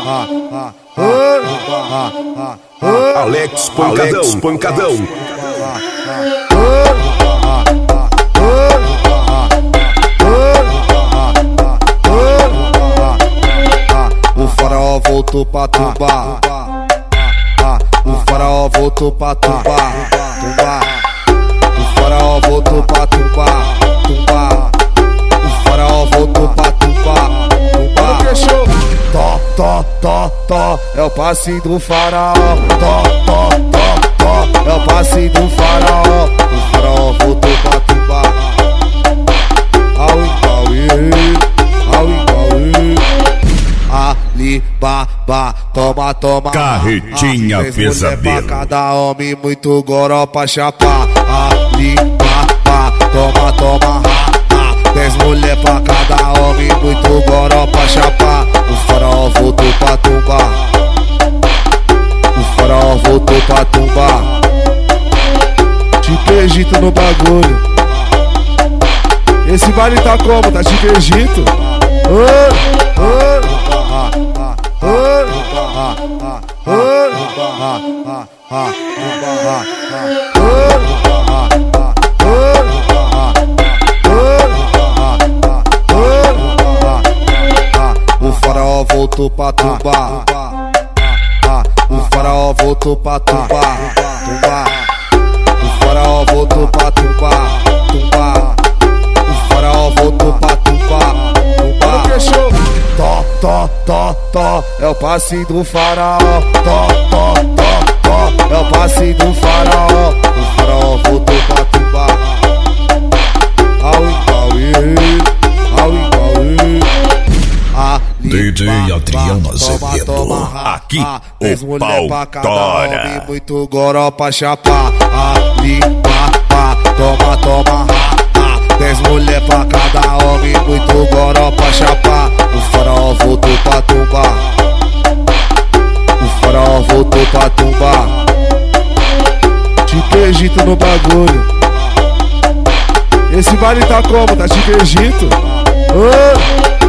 Alex Pancadão. O faraó voltou pra tumbar. O faraó voltou pra tumbar. O faraó voltou pra tumbar. O faraó voltou pra tumbar. Tó, é o passe do faraó. Tó, é o passe do faraó. O faraó voltou pra tumbar. Ali, babá, toma. Carretinha pesadelo. Pra cada homem, muito goró pra chapar. Ali, babá, toma. 10 mulher pra cada homem, muito goró pra chapar. O faraó voltou pra tumbar. O faraó voltou pra tumbar. Tipo Egito no bagulho. Esse baile tá como? Tá tipo Egito? O faraó voltou pra tumbar. O faraó voltou pra tumbar. O faraó voltou pra tumbar. O faraó voltou pra tumbar. Tó, é o passe do faraó. Tó, é o passe do faraó. O faraó voltou pra tumbar. DJ Adriano Azevedo, aqui o pau tora. Muito goró pra chapar. Ali, toma. 10 mulher pra cada homem, muito goró pra chapar. O faraó voltou pra tumbar. O faraó voltou pra tumbar. Tipo Egito no bagulho. Esse baile tá como? Tá tipo Egito?